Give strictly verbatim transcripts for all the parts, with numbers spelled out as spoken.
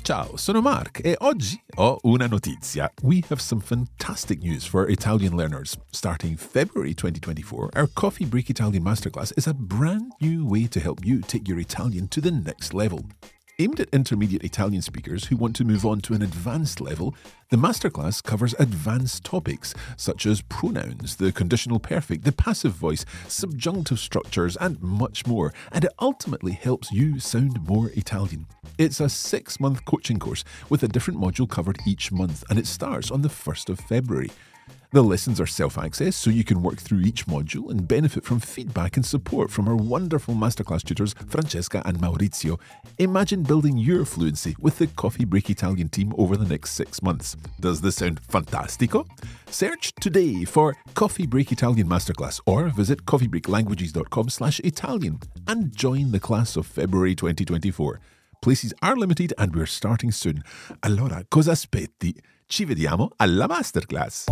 Ciao, sono Mark e oggi ho una notizia. We have some fantastic news for Italian learners. Starting February twenty twenty-four, our Coffee Break Italian Masterclass is a brand new way to help you take your Italian to the next level. Aimed at intermediate Italian speakers who want to move on to an advanced level, the masterclass covers advanced topics such as pronouns, the conditional perfect, the passive voice, subjunctive structures, and much more, and it ultimately helps you sound more Italian. It's a six-month coaching course with a different module covered each month, and it starts on the first of February. The lessons are self-access, so you can work through each module and benefit from feedback and support from our wonderful masterclass tutors, Francesca and Maurizio. Imagine building your fluency with the Coffee Break Italian team over the next six months. Does this sound fantastico? Search today for Coffee Break Italian Masterclass or visit coffeebreaklanguages.com slash Italian and join the class of February twenty twenty-four. Places are limited and we're starting soon. Allora, cosa aspetti? Ci vediamo alla masterclass.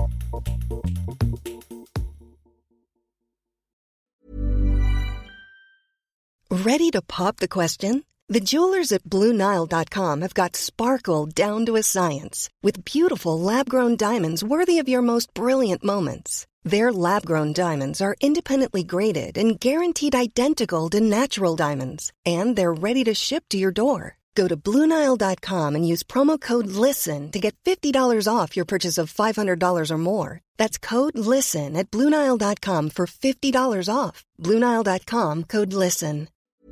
Ready to pop the question? The jewelers at Blue Nile dot com have got sparkle down to a science with beautiful lab-grown diamonds worthy of your most brilliant moments. Their lab-grown diamonds are independently graded and guaranteed identical to natural diamonds, and they're ready to ship to your door. Go to Blue Nile dot com and use promo code LISTEN to get fifty dollars off your purchase of five hundred dollars or more. That's code LISTEN at Blue Nile dot com for fifty dollars off. Blue Nile dot com, code LISTEN.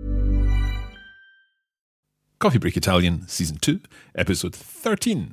Coffee Break Italian, Season two, Episode thirteen.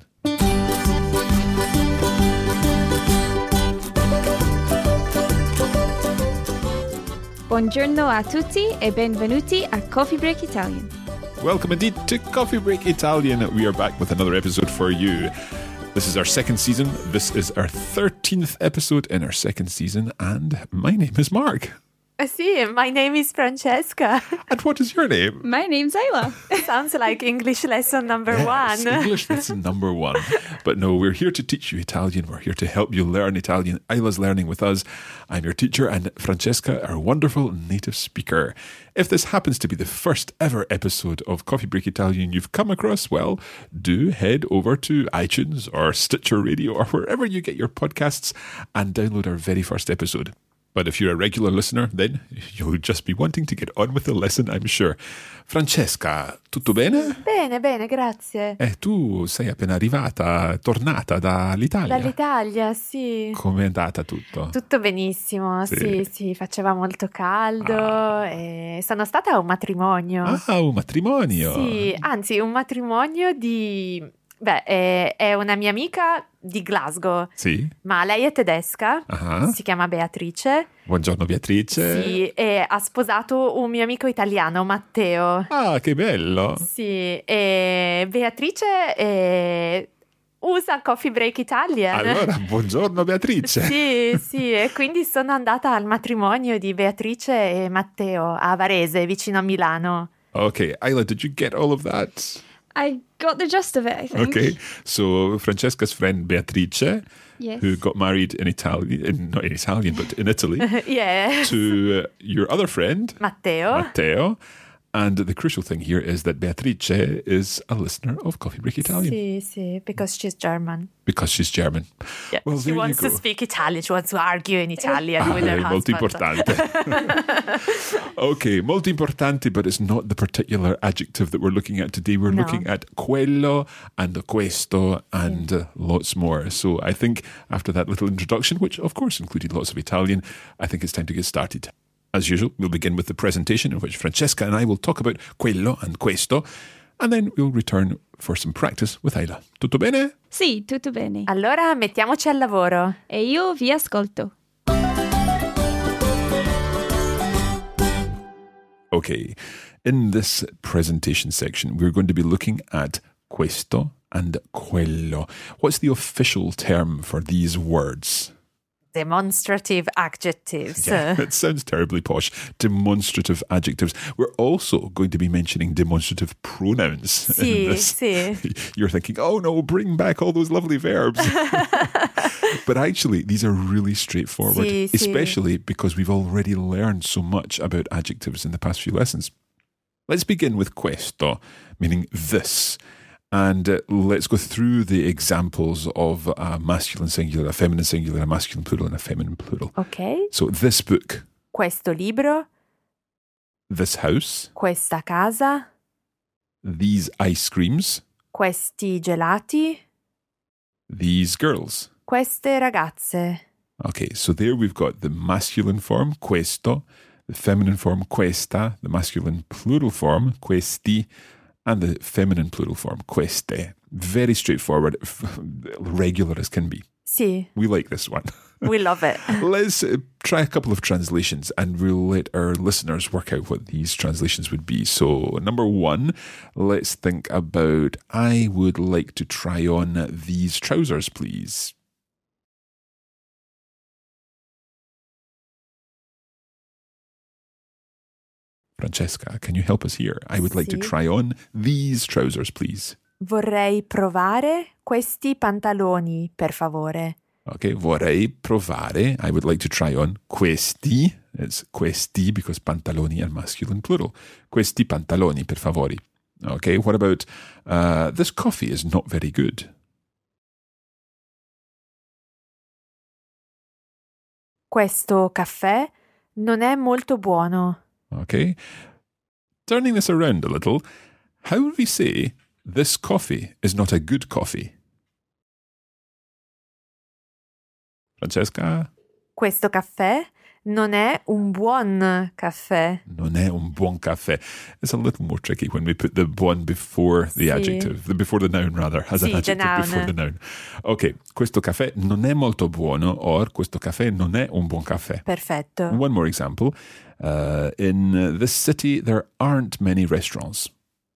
Buongiorno a tutti e benvenuti a Coffee Break Italian. Welcome indeed to Coffee Break Italian. We are back with another episode for you. This is our second season. This is our thirteenth episode in our second season, and my name is Mark. Uh, see, my name is Francesca. And what is your name? My name's Ayla. Sounds like English lesson number yes, one. English lesson number one. But no, we're here to teach you Italian. We're here to help you learn Italian. Ayla's learning with us. I'm your teacher, and Francesca, our wonderful native speaker. If this happens to be the first ever episode of Coffee Break Italian you've come across, well, do head over to iTunes or Stitcher Radio or wherever you get your podcasts and download our very first episode. But if you're a regular listener, then you'll just be wanting to get on with the lesson, I'm sure. Francesca, tutto bene? Bene, bene, grazie. Eh, tu sei appena arrivata, tornata dall'Italia. Dall'Italia, sì. Com'è andata tutto? Tutto benissimo, sì, sì, sì, faceva molto caldo ah. e sono stata a un matrimonio. Ah, un matrimonio? Sì, anzi, un matrimonio di... Beh, è, è una mia amica di Glasgow, sì. Ma lei è tedesca, uh-huh. Si chiama Beatrice. Buongiorno Beatrice. Sì, e ha sposato un mio amico italiano, Matteo. Ah, che bello. Sì, e Beatrice è... usa Coffee Break Italian. Allora, buongiorno Beatrice. Sì, sì, e quindi sono andata al matrimonio di Beatrice e Matteo a Varese, vicino a Milano. Okay, Ayla, did you get all of that? I got the gist of it, I think. Okay, so Francesca's friend Beatrice, yes. who got married in Italian, in, not in Italian, but in Italy, yes. to uh, your other friend, Matteo. Matteo. And the crucial thing here is that Beatrice is a listener of Coffee Break Italian. Sì, sì, because she's German. Because she's German. Yeah. Well, she there wants you to go. speak Italian. She wants to argue in Italian ah, with her molto husband. importante. Okay, molto importante, but it's not the particular adjective that we're looking at today. We're no. looking at quello and questo and uh, lots more. So I think after that little introduction, which of course included lots of Italian, I think it's time to get started. As usual, we'll begin with the presentation in which Francesca and I will talk about quello and questo, and then we'll return for some practice with Ayla. Tutto bene? Sì, tutto bene. Allora mettiamoci al lavoro. E io vi ascolto. Okay, in this presentation section, we're going to be looking at questo and quello. What's the official term for these words? Demonstrative adjectives. Yeah, it sounds terribly posh. Demonstrative adjectives. We're also going to be mentioning demonstrative pronouns. Sì, in this. sì. You're thinking, oh no, bring back all those lovely verbs. But actually, these are really straightforward, sì, especially sì. because we've already learned so much about adjectives in the past few lessons. Let's begin with questo, meaning this. And uh, let's go through the examples of a masculine singular, a feminine singular, a masculine plural, and a feminine plural. Ok. So this book, Questo libro, this house, questa casa, these ice creams, questi gelati, these girls. queste ragazze. Okay, so there we've got the masculine form, questo, the feminine form, questa, the masculine plural form, questi, and the feminine plural form, queste. Very straightforward, regular as can be. Sì, We like this one. we love it. Let's uh, try a couple of translations and we'll let our listeners work out what these translations would be. So, number one, let's think about, I would like to try on these trousers, please. Francesca, can you help us here? I would like to Sì. try on these trousers, please. Vorrei provare questi pantaloni, per favore. Okay, vorrei provare. I would like to try on questi. It's questi because pantaloni are masculine plural. Questi pantaloni, per favore. Okay, what about uh, this coffee is not very good. Questo caffè non è molto buono. Okay, turning this around a little, how would we say this coffee is not a good coffee? Francesca? Questo caffè non è un buon caffè. Non è un buon caffè. It's a little more tricky when we put the buon before the Sì. adjective, the before the noun rather, as Sì, an the adjective noun. before the noun. Ok, questo caffè non è molto buono, or questo caffè non è un buon caffè. Perfetto. One more example. Uh, in this city, there aren't many restaurants.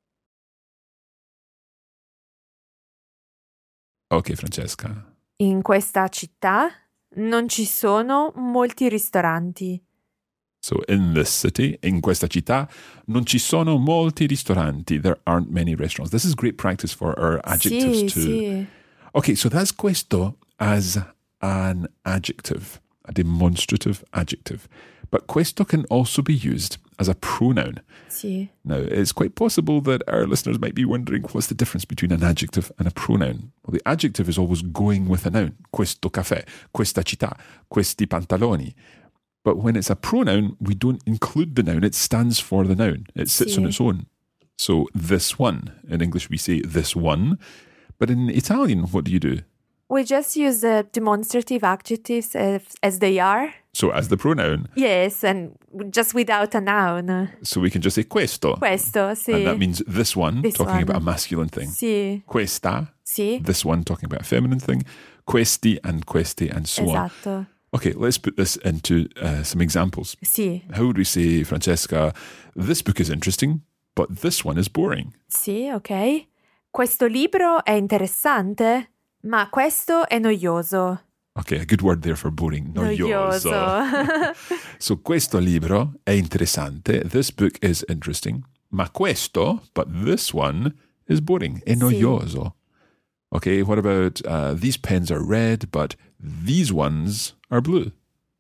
Ok, Francesca. In questa città non ci sono molti ristoranti. So in this city, in questa città, non ci sono molti ristoranti. There aren't many restaurants. This is great practice for our adjectives Sì, too. sì. Okay, so that's questo as an adjective, a demonstrative adjective. But questo can also be used as a pronoun. Sì. Now, it's quite possible that our listeners might be wondering what's the difference between an adjective and a pronoun. Well, the adjective is always going with a noun. Questo caffè, questa città, questi pantaloni. But when it's a pronoun, we don't include the noun. It stands for the noun. It sits on Sì. its own. So this one. In English, we say this one. But in Italian, what do you do? We just use the demonstrative adjectives as, as they are. So as the pronoun. Yes, and just without a noun. So we can just say questo. Questo, sì. And that means this one, This talking one. about a masculine thing. Sì, Questa, sì, this one, talking about a feminine thing. Questi and questi and so on. esatto. Okay, let's put this into uh, some examples. Sì, How would we say, Francesca, this book is interesting, but this one is boring? sì, ok. Questo libro è interessante, ma questo è noioso. Okay, a good word there for boring. Noioso. Noioso. So questo libro è interessante. This book is interesting. Ma questo, but this one is boring. È Sì. noioso. Okay, what about uh, these pens are red, but these ones are blue?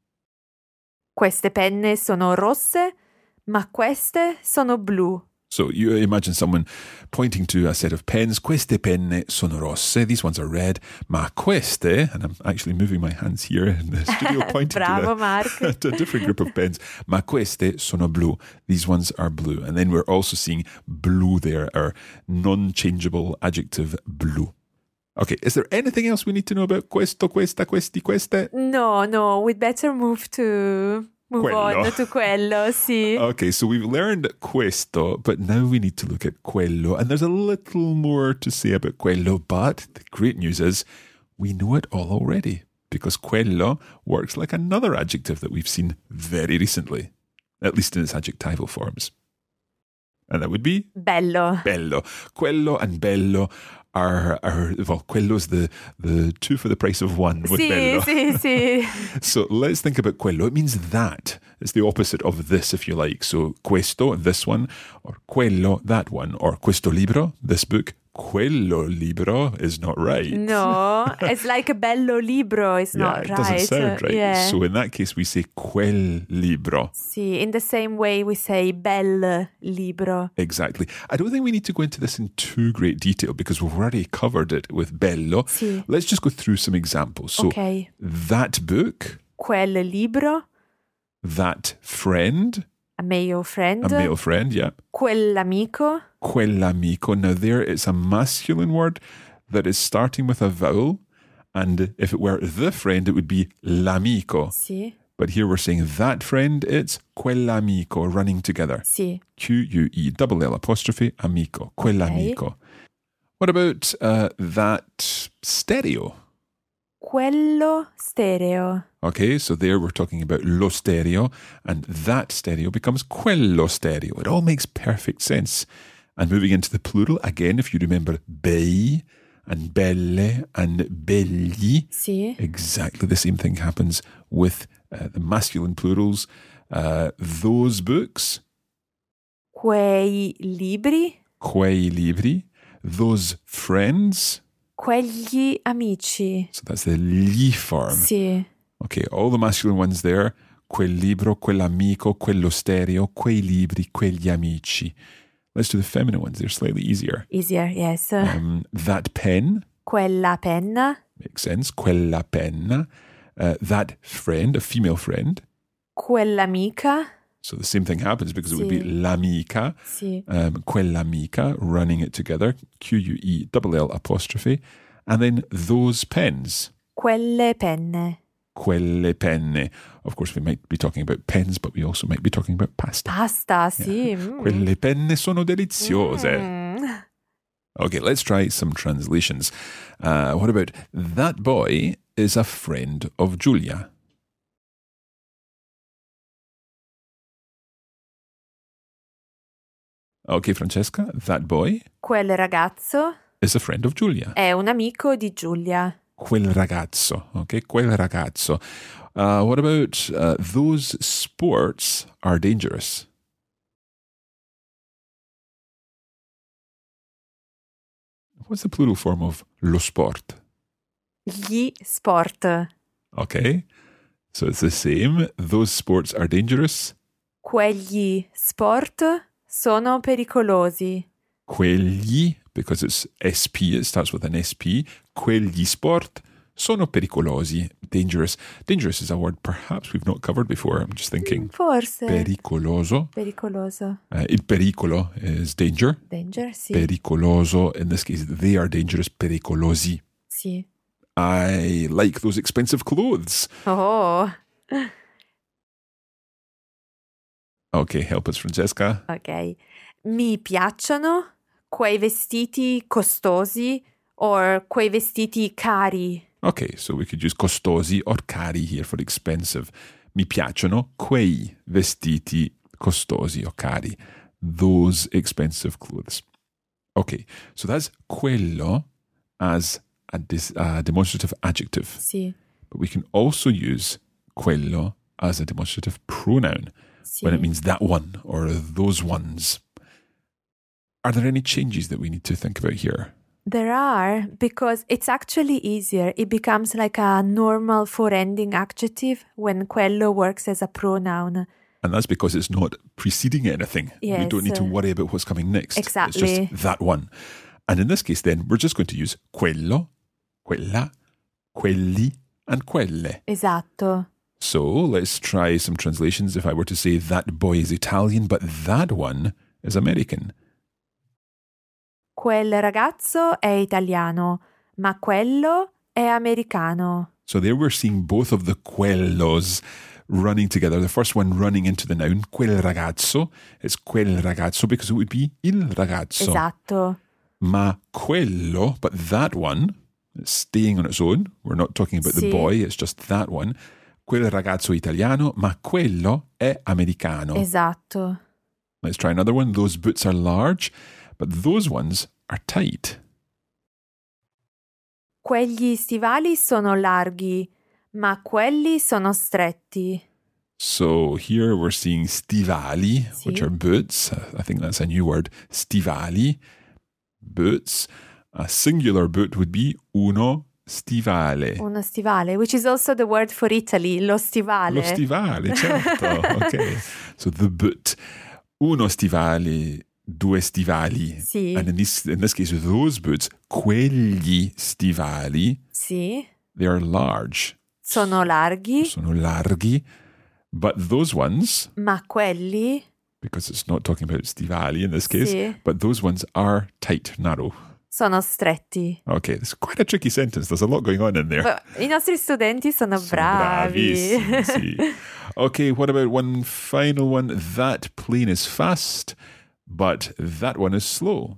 Queste penne sono rosse, ma queste sono blu. So you imagine someone pointing to a set of pens. Queste penne sono rosse. These ones are red. Ma queste, and I'm actually moving my hands here in the studio, pointing Bravo, to, Mark. the, to a different group of pens. Ma queste sono blu. These ones are blue. And then we're also seeing blue there, our non-changeable adjective blue. Okay, is there anything else we need to know about questo, questa, questi, queste? No, no, we'd better move to... Move Quello. on to quello, sì. Okay, so we've learned questo, but now we need to look at quello. And there's a little more to say about quello, but the great news is we know it all already because quello works like another adjective that we've seen very recently, at least in its adjectival forms. And that would be Bello. bello. Quello and bello are, are well, quello's the, the two for the price of one with Sì, bello. sì, sì. So let's think about quello. It means that. It's the opposite of this, if you like. So questo, this one, or quello, that one, or questo libro, this book, quello libro is not right. No, it's like bello libro is Yeah, not it right. doesn't sound right. Yeah. So in that case, we say quel libro. Sì, in the same way we say bel libro. Exactly. I don't think we need to go into this in too great detail because we've already covered it with bello. Sì. Let's just go through some examples. So Ok. that book, Quel libro, that friend, a male friend, a male friend, yeah. quell'amico, Quell'amico. Now there it's a masculine word that is starting with a vowel, and if it were the friend it would be l'amico. sì, But here we're saying that friend, it's quell'amico, running together. sì, Q U E double L apostrophe amico, quell'amico. What about uh, that stereo? quello stereo, Okay, so there we're talking about lo stereo, and that stereo becomes quello stereo. It all makes perfect sense. And moving into the plural, again, if you remember bei and belle and begli, sì, exactly the same thing happens with uh, the masculine plurals. Uh, those books, quei libri, quei libri, those friends, quegli amici, so that's the li form. sì, Okay, all the masculine ones there. Quel libro, quell'amico, quello stereo, quei libri, quegli amici. Let's do the feminine ones. They're slightly easier. easier, yes, Um, that pen, quella penna, makes sense. Quella penna. Uh, that friend, a female friend. quell'amica, So the same thing happens because it would be Sì. l'amica. sì, Um, quell'amica, running it together. Q U E double L apostrophe. And then those pens. quelle penne, Quelle penne. Of course, we might be talking about pens, but we also might be talking about pasta. pasta, sì, mm. Quelle penne sono deliziose. Mm. Okay, let's try some translations. Uh, what about that boy is a friend of Giulia? Okay, Francesca, that boy Quel ragazzo is a friend of Giulia. è un amico di Giulia. Quel ragazzo, okay, quel ragazzo. Uh, what about uh, those sports are dangerous? What's the plural form of lo sport? Gli sport. Okay, so it's the same. Those sports are dangerous. Quegli sport sono pericolosi. Quegli, because it's S P, it starts with an S P. Quegli sport sono pericolosi. Dangerous. Dangerous is a word perhaps we've not covered before. I'm just thinking. Forse. Pericoloso. Pericoloso. Uh, il pericolo is danger. Danger, sì. Pericoloso. In this case, they are dangerous. Pericolosi. Sì. I like those expensive clothes. Oh, Okay, help us, Francesca. ok. Mi piacciono quei vestiti costosi o quei vestiti cari. Okay, so we could use costosi or cari here for expensive. Mi piacciono quei vestiti costosi o cari. Those expensive clothes. Okay, so that's quello as a, dis- a demonstrative adjective. Sì. But we can also use quello as a demonstrative pronoun Sì. when it means that one or those ones. Are there any changes that we need to think about here? There are, because it's actually easier. It becomes like a normal four-ending adjective when quello works as a pronoun. And that's because it's not preceding anything. We Yes, don't need to uh, worry about what's coming next. It's exactly. just that one. And in this case, then, we're just going to use quello, quella, quelli, and quelle. Esatto. So let's try some translations. If I were to say that boy is Italian, but that one is American. Quel ragazzo è italiano, ma quello è americano. So there we're seeing both of the quellos running together. The first one running into the noun, quel ragazzo. It's quel ragazzo because it would be il ragazzo. Esatto. Ma quello, but that one, it's staying on its own. We're not talking about Sì. the boy, it's just that one. Quel ragazzo italiano, ma quello è americano. Esatto. Let's try another one. Those boots are large, but those ones are tight. Quegli stivali sono larghi, ma quelli sono stretti. So here we're seeing stivali, Sì. which are boots. I think that's a new word. Stivali. boots. A singular boot would be uno stivale. Uno stivale, which is also the word for Italy, lo stivale. Lo stivale, certo. Okay. So the boot. Uno stivale, due stivali. Sì. And in this, in this case, those boots, quegli stivali, Sì. they are large. Sono larghi. Sono larghi. But those ones, Ma quelli, because it's not talking about stivali in this case, Sì. but those ones are tight, narrow. sono stretti. Okay, it's quite a tricky sentence. There's a lot going on in there. But I nostri studenti sono, Sono bravi. bravissimi, sì. Okay, what about one final one? That plane is fast, but that one is slow.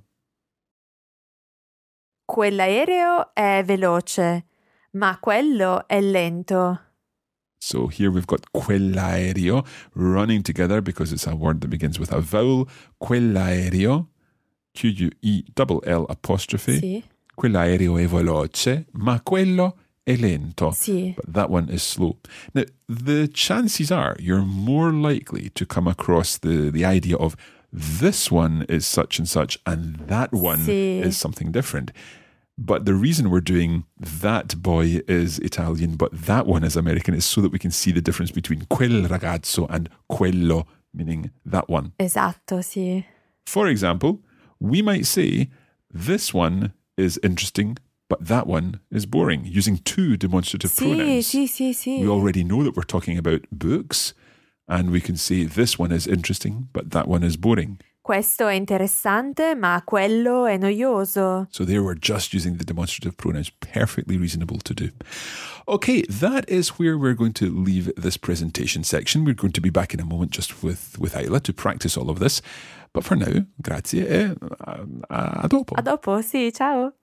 Quell'aereo è veloce, ma quello è lento. So here we've got quell'aereo running together because it's a word that begins with a vowel. Quell'aereo, Q U E L L apostrophe. Sì. Quell'aereo è veloce, ma quello è lento. Sì. But that one is slow. Now, the chances are you're more likely to come across the, the idea of this one is such and such and that one Sì. is something different. But the reason we're doing that boy is Italian, but that one is American, is so that we can see the difference between quel ragazzo and quello, meaning that one. Esatto, sì. For example, we might say, this one is interesting, but that one is boring, using two demonstrative Sì, pronouns. sì, sì, sì. We already know that we're talking about books, and we can say, this one is interesting, but that one is boring. Questo è interessante, ma quello è noioso. So there we're just using the demonstrative pronouns. Perfectly reasonable to do. Okay, that is where we're going to leave this presentation section. We're going to be back in a moment just with, with Ayla to practice all of this. But for now, grazie e a, a dopo. A dopo, sì, ciao.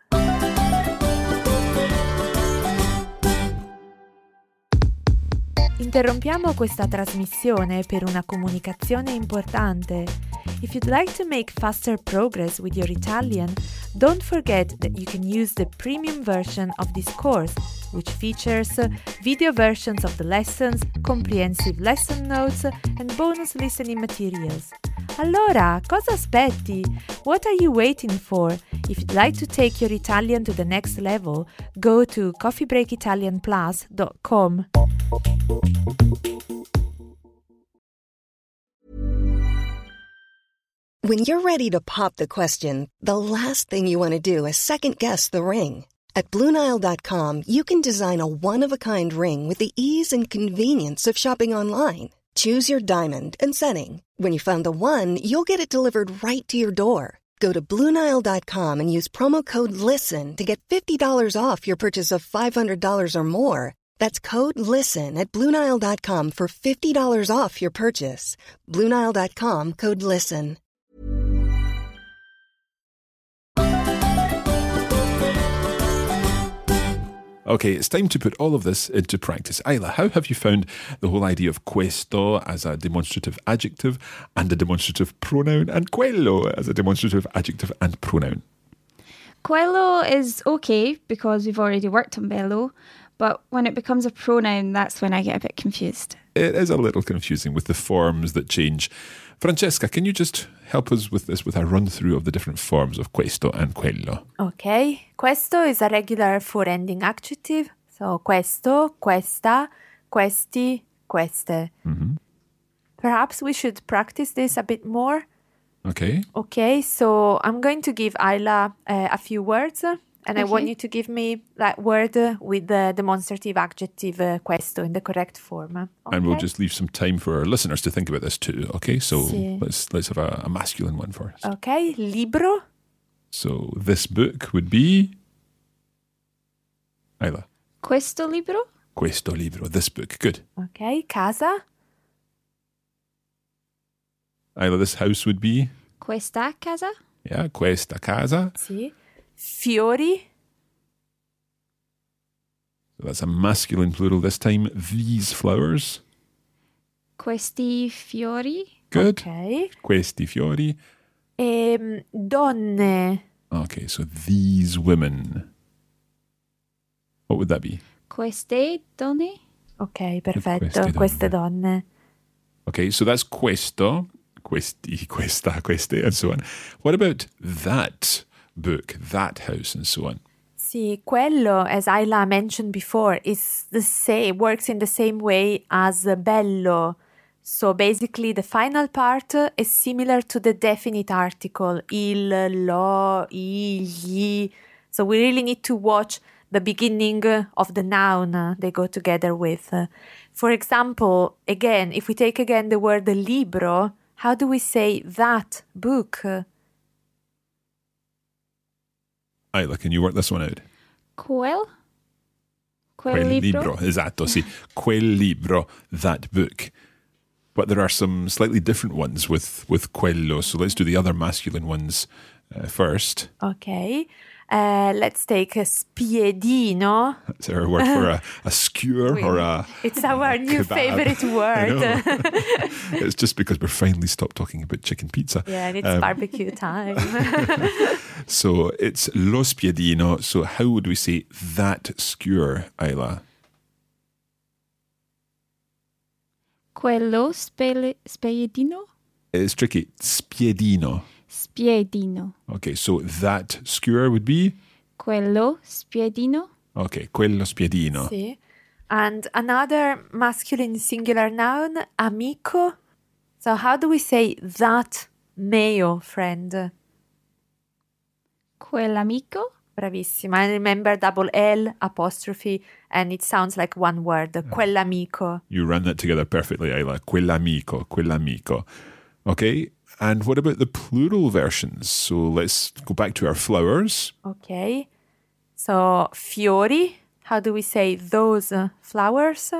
Interrompiamo questa trasmissione per una comunicazione importante. If you'd like to make faster progress with your Italian, don't forget that you can use the premium version of this course, which features video versions of the lessons, comprehensive lesson notes, and bonus listening materials. Allora, cosa aspetti? What are you waiting for? If you'd like to take your Italian to the next level, go to coffee break italian plus dot com. When you're ready to pop the question, the last thing you want to do is second-guess the ring. At Blue Nile dot com, you can design a one-of-a-kind ring with the ease and convenience of shopping online. Choose your diamond and setting. When you find the one, you'll get it delivered right to your door. Go to Blue Nile dot com and use promo code LISTEN to get fifty dollars off your purchase of five hundred dollars or more. That's code LISTEN at Blue Nile dot com for fifty dollars off your purchase. Blue Nile dot com, code LISTEN. Okay, it's time to put all of this into practice. Ayla, how have you found the whole idea of questo as a demonstrative adjective and a demonstrative pronoun, and quello as a demonstrative adjective and pronoun? Quello is okay because we've already worked on bello, but when it becomes a pronoun, that's when I get a bit confused. It is a little confusing with the forms that change. Francesca, can you just help us with this, with a run-through of the different forms of questo and quello? Okay, questo is a regular four-ending adjective. So questo, questa, questi, queste. Mm-hmm. Perhaps we should practice this a bit more. Okay. Okay, so I'm going to give Ayla uh, a few words, and I want Okay. you to give me that word with the demonstrative adjective uh, questo in the correct form. Okay? And we'll just leave some time for our listeners to think about this too, okay? So Sì. let's let's have a, a masculine one first. Okay, libro, So this book would be... Ayla. Questo libro? Questo libro, this book. Good. okay, casa, Ayla, this house would be... Questa casa? Yeah, questa casa. sì, fiori, So that's a masculine plural this time. These flowers. Questi fiori? Good. ok, Questi fiori. e donne, Okay, so these women. What would that be? Queste donne? ok, perfetto, Queste queste donne. donne. Okay, so that's questo, questi, questa, queste, and so on. What about that book, that house, and so on. Sì, quello, as Ayla mentioned before, is the same, works in the same way as bello. So basically, the final part is similar to the definite article, il, lo, i, gli. So we really need to watch the beginning of the noun they go together with. For example, again, if we take again the word libro, how do we say that book? Ayla, can you work this one out? Quel? Quel, Quel libro? libro, esatto, sì. Quel libro, that book. But there are some slightly different ones with, with quello, so let's do the other masculine ones uh, first. Okay. Uh, let's take a spiedino. That's our word for a, a skewer or a It's our a new kebab. favorite word. It's just because we're finally stopped talking about chicken pizza. Yeah, and it's Um, barbecue time. So it's lo spiedino. So how would we say that skewer, Ayla? Quello spele, spiedino? It's tricky. Spiedino. Spiedino. Okay, so that skewer would be? Quello spiedino? Okay, quello spiedino. Sì. And another masculine singular noun, amico. So how do we say that male friend? Quell'amico? Bravissima. And remember double L, apostrophe, and it sounds like one word, quell'amico. You ran that together perfectly, Ayla. Quell'amico, quell'amico. Okay, and what about the plural versions? So let's go back to our flowers. Okay. So fiori, how do we say those uh, flowers?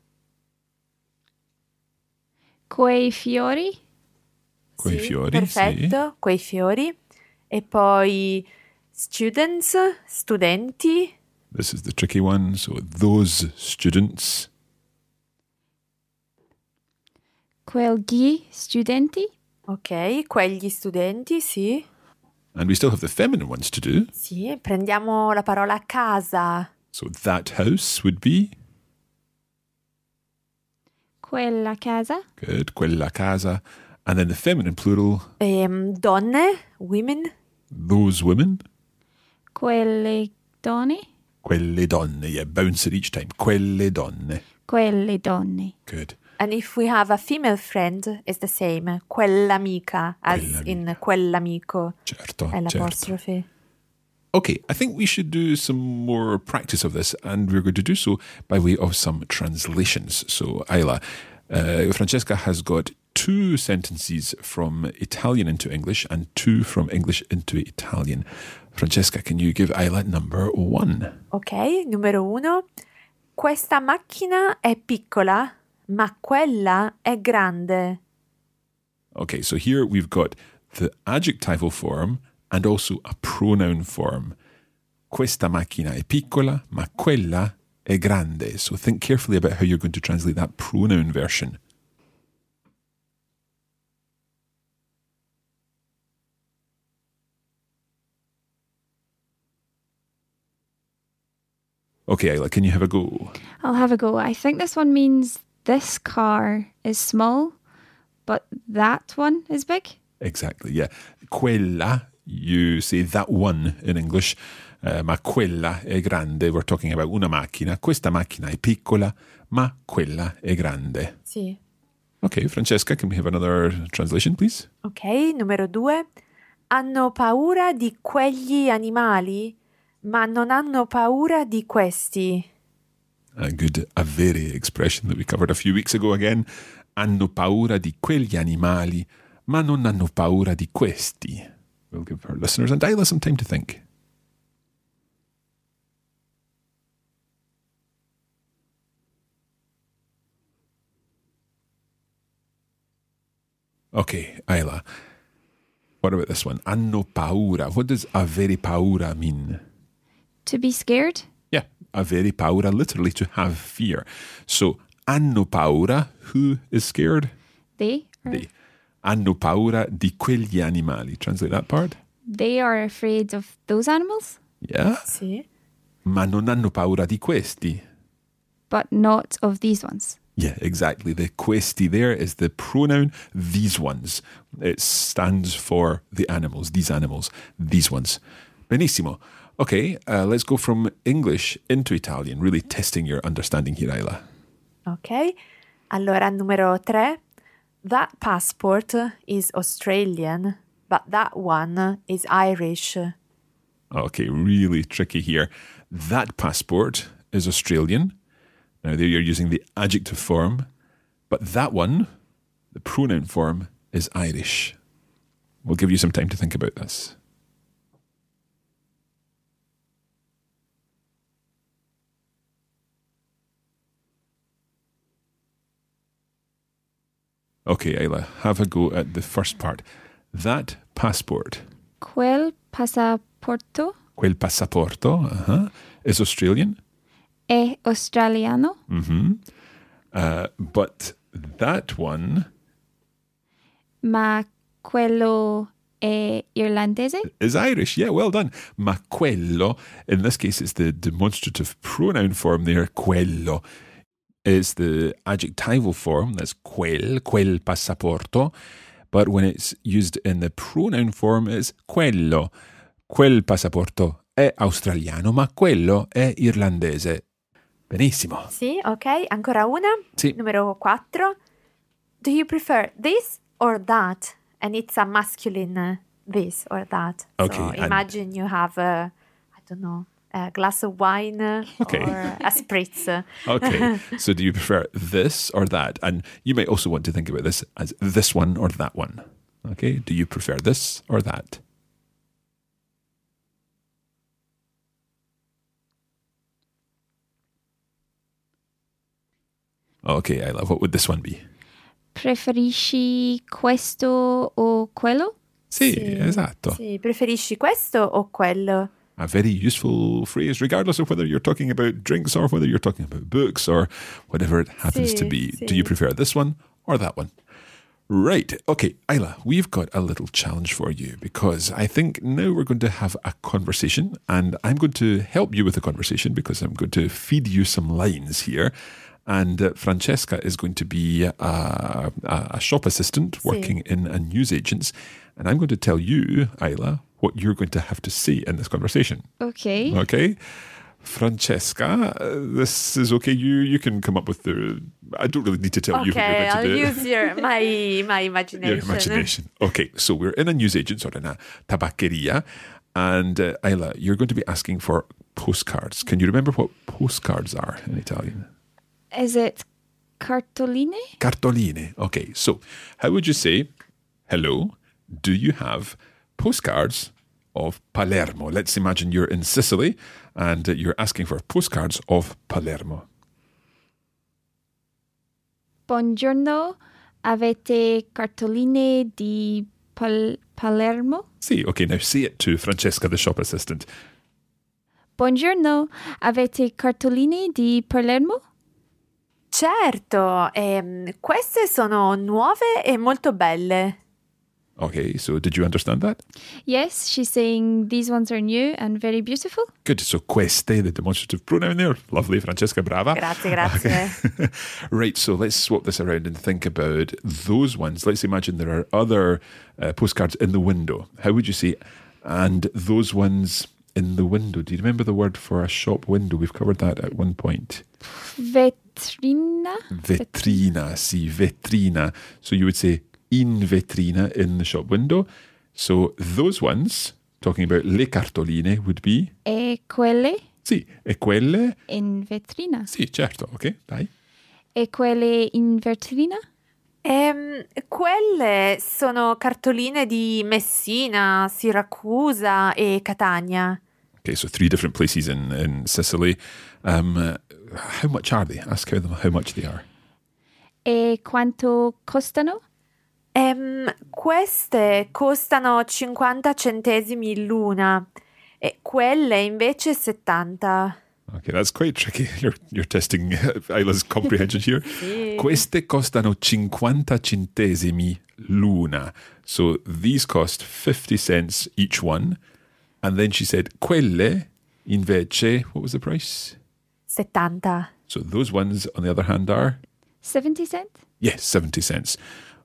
Quei fiori? Quei Sì, fiori, perfetto, quei fiori. E poi students, studenti. This is the tricky one. So those students. Quegli studenti? Ok, quegli studenti, sì. And we still have the feminine ones to do. Sì, prendiamo la parola casa. So that house would be, Quella casa? good, quella casa. And then the feminine plural, Ehm, donne, women. those women. Quelle donne? Quelle donne. Yeah, bounce it each time. Quelle donne. Quelle donne. Good. And if we have a female friend, it's the same. Quell'amica, as Quell'amica. in quell'amico. Certo, È certo. l'apostrophe. Okay, I think we should do some more practice of this, and we're going to do so by way of some translations. So, Ayla, uh, Francesca has got two sentences from Italian into English and two from English into Italian. Francesca, can you give Ayla number one? Ok, numero uno. Questa macchina è piccola, ma quella è grande. Okay, so here we've got the adjectival form and also a pronoun form. Questa macchina è piccola, ma quella è grande. So think carefully about how you're going to translate that pronoun version. Okay, Ayla, can you have a go? I'll have a go. I think this one means this car is small, but that one is big. Exactly, yeah. Quella, you say that one in English, uh, ma quella è grande. We're talking about una macchina. Questa macchina è piccola, ma quella è grande. Sì. Okay, Francesca, can we have another translation, please? Ok, numero due. Hanno paura di quegli animali, ma non hanno paura di questi. A good avere expression that we covered a few weeks ago again. Hanno paura di quegli animali, ma non hanno paura di questi. We'll give our listeners and Ayla some time to think. Okay, Ayla. What about this one? Hanno paura. What does avere paura mean? To be scared? Yeah, avere paura, literally to have fear. So, hanno paura, who is scared? They are, They. Hanno paura di quegli animali. Translate that part. they are afraid of those animals, Yeah. Sì. Ma non hanno paura di questi. but not of these ones. Yeah, exactly. The questi there is the pronoun these ones. It stands for the animals, these animals, these ones. Benissimo. Okay, uh, let's go from English into Italian, really testing your understanding here, Ayla. Ok, allora numero tre. That passport is Australian, but that one is Irish. Okay, really tricky here. That passport is Australian. Now there you're using the adjective form, but that one, the pronoun form, is Irish. We'll give you some time to think about this. Okay, Ayla, have a go at the first part. That passport. Quel passaporto Quel passaporto uh-huh, is Australian. è australiano. Mm-hmm. Uh, but that one Ma quello è irlandese. is Irish. Yeah, well done. Ma quello, in this case, it's the demonstrative pronoun form there, quello. It's the adjectival form, that's quel, quel passaporto. But when it's used in the pronoun form, it's quello. Quel passaporto è australiano, ma quello è irlandese. Benissimo. Sì, ok. Ancora una. Sì. Numero quattro. Do you prefer this or that? And it's a masculine uh, this or that. Okay, So and- imagine you have, a, I don't know, a glass of wine uh, Okay. or a spritz. Okay, so do you prefer this or that? And you might also want to think about this as this one or that one. Okay, do you prefer this or that? Okay, Ayla, what would this one be? Preferisci questo o quello? Sì, esatto. Sì, preferisci questo o quello? A very useful phrase, regardless of whether you're talking about drinks or whether you're talking about books or whatever it happens to Sì, be. sì. Do you prefer this one or that one? Right. Okay, Ayla, we've got a little challenge for you because I think now we're going to have a conversation and I'm going to help you with the conversation because I'm going to feed you some lines here. And uh, Francesca is going to be a, a, a shop assistant working in a newsagent's. And I'm going to tell you, Ayla, what you're going to have to say in this conversation. Okay. Okay? Francesca, uh, this is okay. You you can come up with the... I don't really need to tell you what Okay, you're I'll going to do. use your, my, my imagination. Your imagination. Okay, so we're in a newsagent's or in a tabaccheria. And uh, Ayla, you're going to be asking for postcards. Can you remember what postcards are in Italian? Is it cartoline? Cartoline. Okay, so how would you say, hello, do you have postcards of Palermo? Let's imagine you're in Sicily and uh, you're asking for postcards of Palermo. Buongiorno, avete cartoline di Pal- Palermo? See, okay, now say it to Francesca, the shop assistant. Buongiorno, avete cartoline di Palermo? Certo, ehm, queste sono nuove e molto belle. Okay, so did you understand that? Yes, she's saying these ones are new and very beautiful. Good, so queste, the demonstrative pronoun there. Lovely, Francesca, brava. Grazie, grazie. Right, so let's swap this around and think about those ones. Let's imagine there are other uh, postcards in the window. How would you say, and those ones in the window? Do you remember the word for a shop window? We've covered that at one point. Vetrina? Vetrina, sì, vetrina. So you would say in vetrina, in the shop window. So those ones, talking about le cartoline, would be... E quelle Sì, e quelle... in vetrina. Sì, certo, ok, dai. E quelle in vetrina? Ehm, quelle sono cartoline di Messina, Siracusa e Catania. Okay, so three different places in, in Sicily. Um, uh, how much are they? Ask how, them, how much they are. E quanto costano? Ehm, queste costano cinquanta centesimi l'una e quelle invece settanta. Okay, that's quite tricky. You're, you're testing Ayla's comprehension here. Sì. Queste costano cinquanta centesimi l'una. So these cost fifty cents each one. And then she said, quelle invece, what was the price? settanta. So those ones, on the other hand, are? seventy cents? Yes, seventy cents.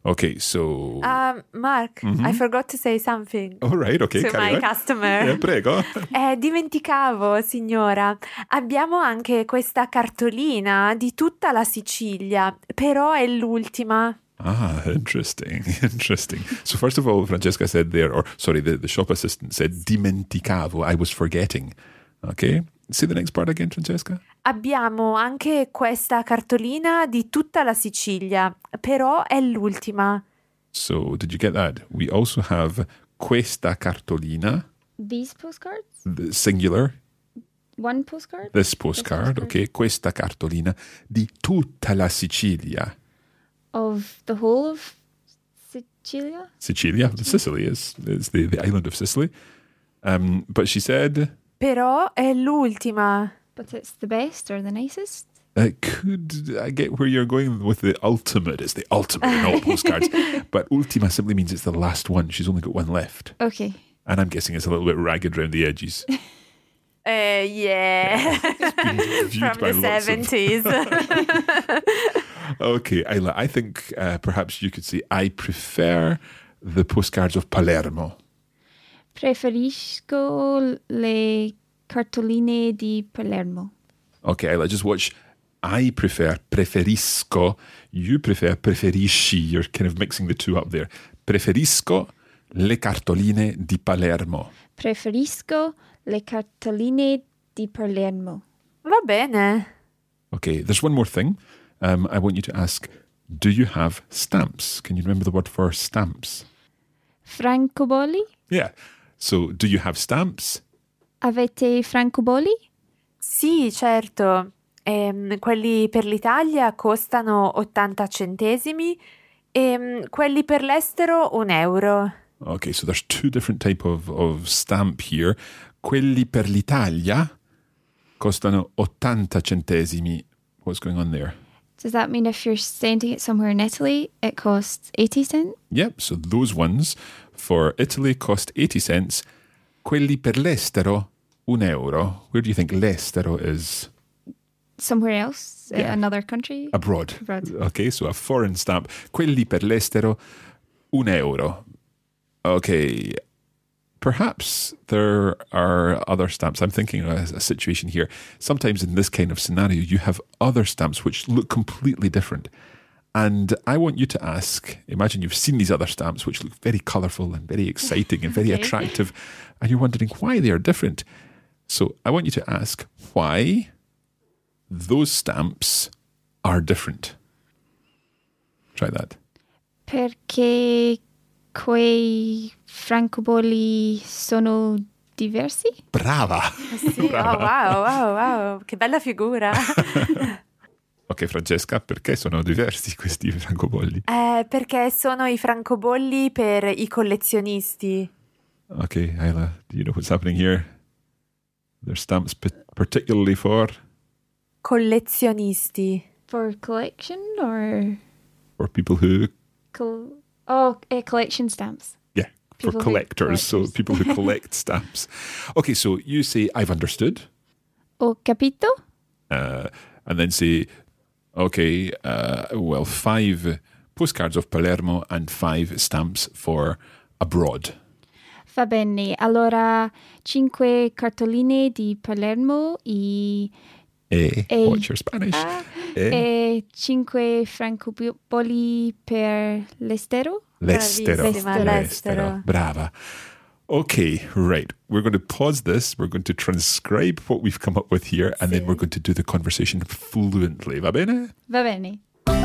Okay, so... Um, Mark, Mhm. I forgot to say something. All right, okay, to carry my on. customer. Yeah, prego. Eh, dimenticavo, signora, abbiamo anche questa cartolina di tutta la Sicilia, però è l'ultima. Ah, interesting, interesting. So first of all, Francesca said there, or sorry, the, the shop assistant said dimenticavo, I was forgetting. Okay, say the next part again, Francesca. Abbiamo anche questa cartolina di tutta la Sicilia, però è l'ultima. So did you get that? We also have questa cartolina, These postcards? the singular, One postcard? this postcard, postcard. okay, questa cartolina di tutta la Sicilia. Of the whole of Sicilia? Sicilia, Sicily is, is the, the island of Sicily. Um, but she said... Però è l'ultima. But it's the best or the nicest? It could, I get where you're going with the ultimate. It's the ultimate in all postcards. But ultima simply means it's the last one. She's only got one left. Okay. And I'm guessing it's a little bit ragged around the edges. Uh, yeah. Viewed From by the lots of- seventies. Okay, Ayla, I think uh, perhaps you could say, I prefer the postcards of Palermo. Preferisco le cartoline di Palermo. Okay, Ayla, just watch. I prefer, preferisco. You prefer, preferisci. You're kind of mixing the two up there. Preferisco le cartoline di Palermo. Preferisco le cartoline di Palermo. Va bene. Okay, there's one more thing. Um, I want you to ask, do you have stamps? Can you remember the word for stamps? Francobolli? Yeah. So, do you have stamps? Avete francobolli? Sì, certo. Ehm, quelli per l'Italia costano ottanta centesimi e mm, quelli per l'estero un euro. Okay, so there's two different type of, of stamp here. Quelli per l'Italia costano ottanta centesimi. What's going on there? Does that mean if you're sending it somewhere in Italy, it costs eighty cents? Yep, so those ones for Italy cost eighty cents. Quelli per l'estero, un euro. Where do you think l'estero is? Somewhere else? Uh, Yeah. Another country? Abroad. Abroad. Okay, so a foreign stamp. Quelli per l'estero, un euro. Okay, perhaps there are other stamps. I'm thinking of a, a situation here. Sometimes in this kind of scenario, you have other stamps which look completely different. And I want you to ask, imagine you've seen these other stamps which look very colourful and very exciting and very Okay. attractive, and you're wondering why they are different. So I want you to ask why those stamps are different. Try that. Perché quei francobolli sono diversi? Brava! Sì, oh, wow, wow, wow, che bella figura. Ok, Francesca, perché sono diversi questi francobolli? Eh, perché sono i francobolli per i collezionisti. Okay, Ayla, do you know what's happening here? They're stamps p- particularly for Collezionisti. For collection or... for people who, Col- oh, uh, collection stamps. yeah, for People who- collectors, so collectors. people who collect stamps. Okay, so you say, I've understood, Ho capito? uh, and then say, okay, uh, well, five postcards of Palermo and five stamps for abroad. Va bene. Allora, cinque cartoline di Palermo e, Eh, Eh. what's your Spanish? ah, Eh. e cinque francobolli per l'estero. L'estero. Bravissima, l'estero. Brava. Okay, right. We're going to pause this. We're going to transcribe what we've come up with here, and then Sì. we're going to do the conversation fluently. Va bene? Va bene.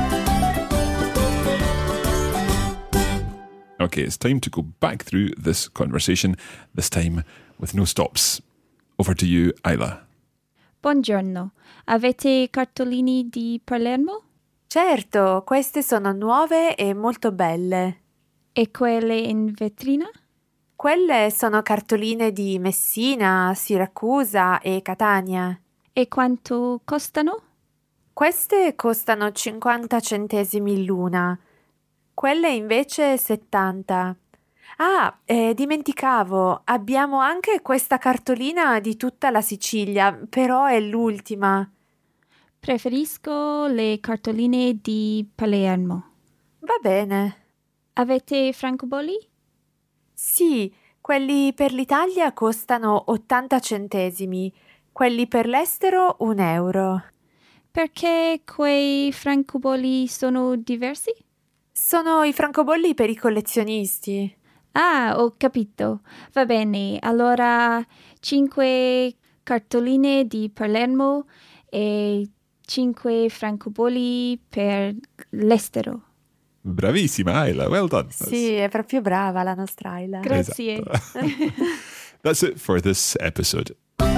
Okay, it's time to go back through this conversation, this time with no stops. Over to you, Ayla. Buongiorno. Avete cartolini di Palermo? Certo, queste sono nuove e molto belle. E quelle in vetrina? Quelle sono cartoline di Messina, Siracusa e Catania. E quanto costano? Queste costano cinquanta centesimi l'una, quelle invece settanta. Ah, eh, dimenticavo, abbiamo anche questa cartolina di tutta la Sicilia, però è l'ultima. Preferisco le cartoline di Palermo. Va bene. Avete francobolli? Sì, quelli per l'Italia costano ottanta centesimi, quelli per l'estero un euro. Perché quei francobolli sono diversi? Sono i francobolli per i collezionisti. Ah, ho capito. Va bene, allora cinque cartoline di Palermo e cinque francobolli per l'estero. Bravissima, Ayla. Well done. Sì, è proprio brava la nostra Ayla. Grazie. That's it for this episode.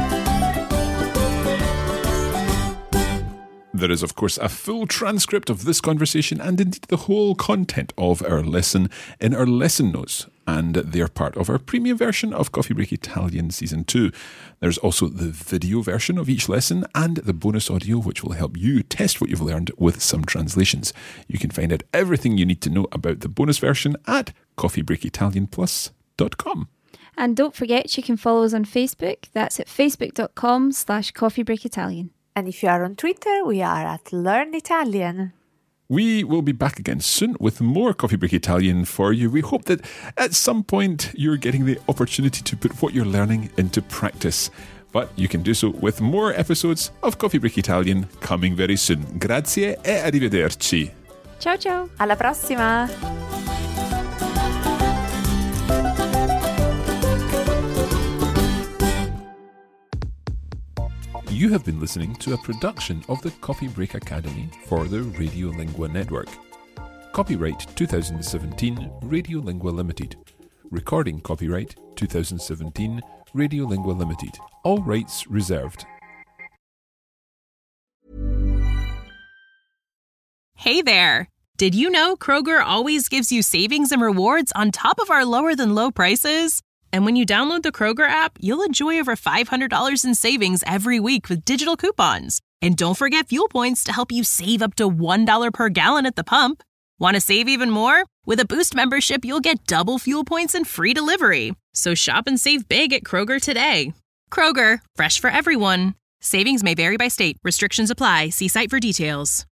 There is, of course, a full transcript of this conversation and indeed the whole content of our lesson in our lesson notes, and they're part of our premium version of Coffee Break Italian Season two. There's also the video version of each lesson and the bonus audio, which will help you test what you've learned with some translations. You can find out everything you need to know about the bonus version at coffee break italian plus dot com. And don't forget, you can follow us on Facebook. That's at facebook.com slash coffeebreakitalian. And if you are on Twitter, we are at Learn Italian. We will be back again soon with more Coffee Break Italian for you. We hope that at some point you're getting the opportunity to put what you're learning into practice. But you can do so with more episodes of Coffee Break Italian coming very soon. Grazie e arrivederci. Ciao ciao. Alla prossima! You have been listening to a production of the Coffee Break Academy for the Radiolingua Network. Copyright twenty seventeen Radiolingua Limited. Recording copyright twenty seventeen Radiolingua Limited. All rights reserved. Hey there! Did you know Kroger always gives you savings and rewards on top of our lower than low prices? And when you download the Kroger app, you'll enjoy over five hundred dollars in savings every week with digital coupons. And don't forget fuel points to help you save up to one dollar per gallon at the pump. Want to save even more? With a Boost membership, you'll get double fuel points and free delivery. So shop and save big at Kroger today. Kroger, fresh for everyone. Savings may vary by state. Restrictions apply. See site for details.